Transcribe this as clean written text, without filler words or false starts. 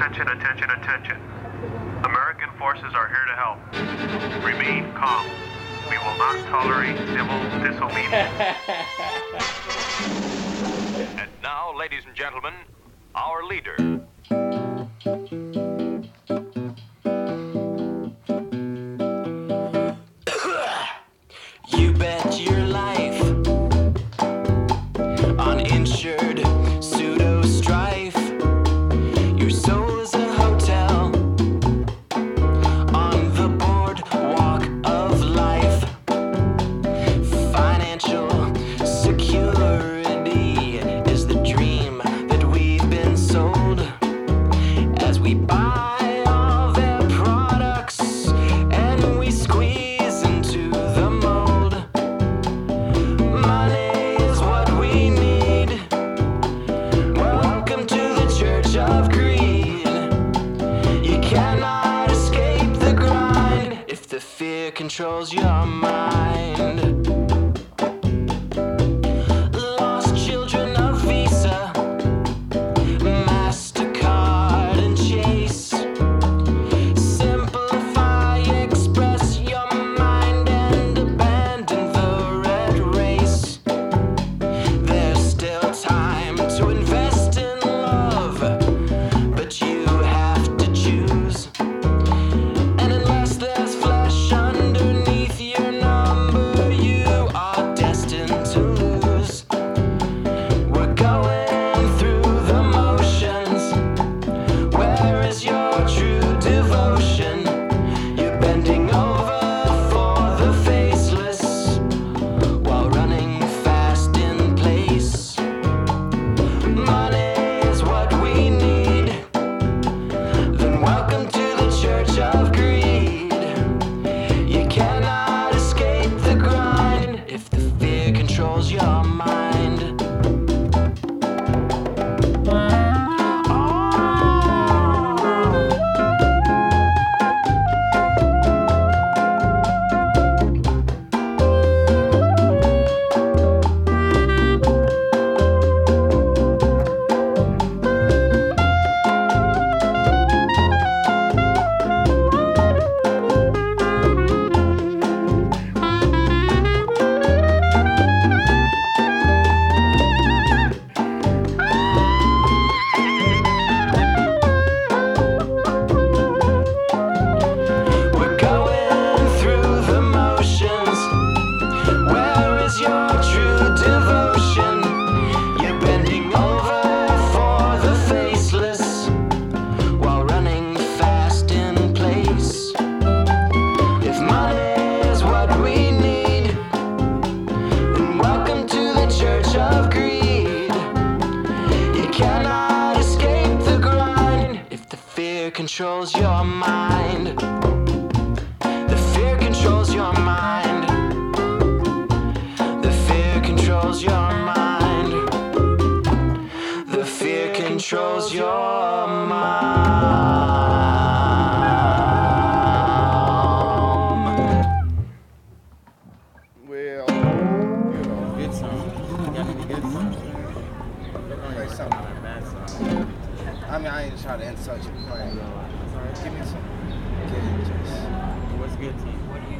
Attention, attention, attention. American forces are here to help. Remain calm. We will not tolerate civil disobedience. And now, ladies and gentlemen, our leader. You bet your life on insured pseudo strife. Your soul is a hotel on the boardwalk of life. Financial security is the dream that we've been sold as we buy all their products and we squeeze into the mold. Money is what we need. Welcome to the Church of Greed. You cannot escape the grind if the fear controls your mind. Lost children of Visa, MasterCard and Chase. Simplify, express your mind and abandon the red race. There's still time to invest in love, but you have to choose. And unless there's flesh underneath your number, you are destined to lose. We're going through the motions. Where is your true devotion? You're bending over for the faceless while running fast in place. Money is what we need. Then welcome to the Church of Greed. You cannot escape the grind if the fear controls your mind. We're going through the motions. Where is your true devotion? You're bending over for the faceless while running fast in place. If money is what we need, then welcome to the Church of Greed. You cannot escape the grind if the fear controls your mind. The fear controls your mind. The fear controls your mind. The fear controls your mind. Well, Good song. You got any good songs? play something. Not a bad song. I mean, I ain't trying to insult your playing. Give me some good, just. What's good to you?